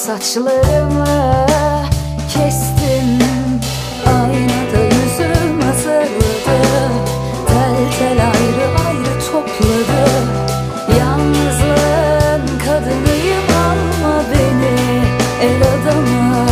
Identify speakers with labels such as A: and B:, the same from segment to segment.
A: saçlarımı kestim. Aynada yüzüm azarladı. Tel tel ayrı ayrı topladı. Yalnızlığın kadınıyım, alma beni el adamı.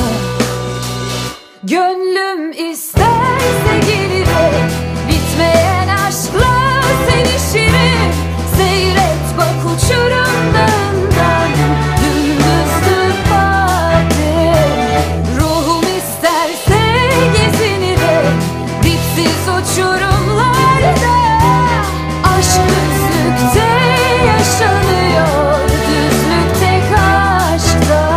A: Gönlüm isterse gelirim, bitmeyen aşkla sevişirim. Seyret bak uçurumlarından, dümdüzdür vadim. Ruhum isterse gezinirim, dipsiz uçurumlarda. Aşk düzlükte yaşanıyor, düzlük tek aşkta.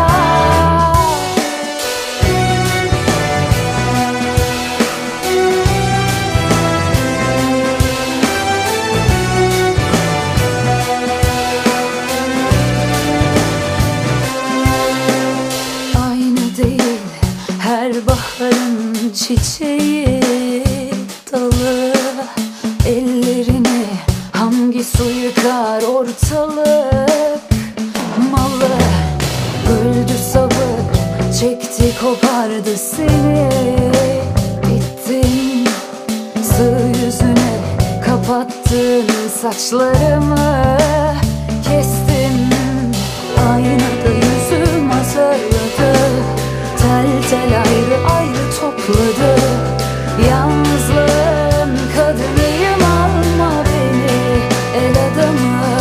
A: Her baharın çiçeği dalı, ellerini hangi su yıkar ortalık malı. Öldü sabır, çekti kopardı seni. Bittin, sığ yüzüne kapattın saçlarımı kestim. Aynada yüzüm azarladı. Tel tel ayrı ayrı topladı. Yalnızlığın kadınıyım, alma beni el adamı.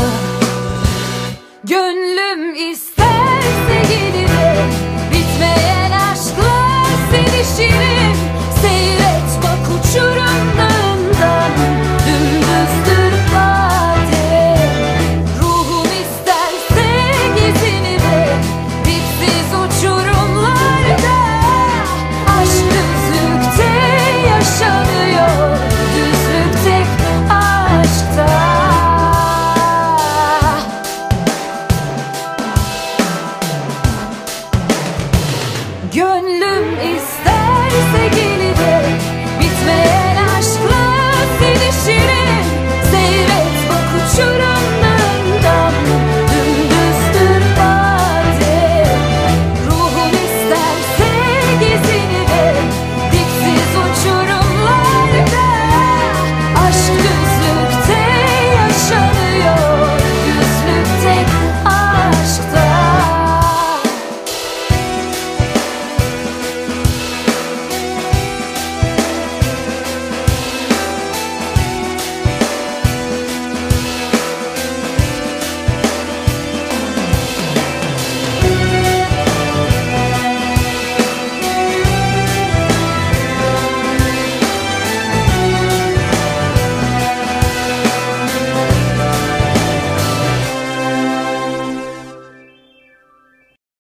A: Gönlüm isterse gelirim, bitmeyen aşkla sevişirim. Seyret bak uçurumlarından, dümdüzdür vadim. Ruhum isterse gezinirim, dipsiz uçurumlarda. Aşk düzlükte yaşanıyor, düzlük tek aşkta. Gönlüm isterse gelirim,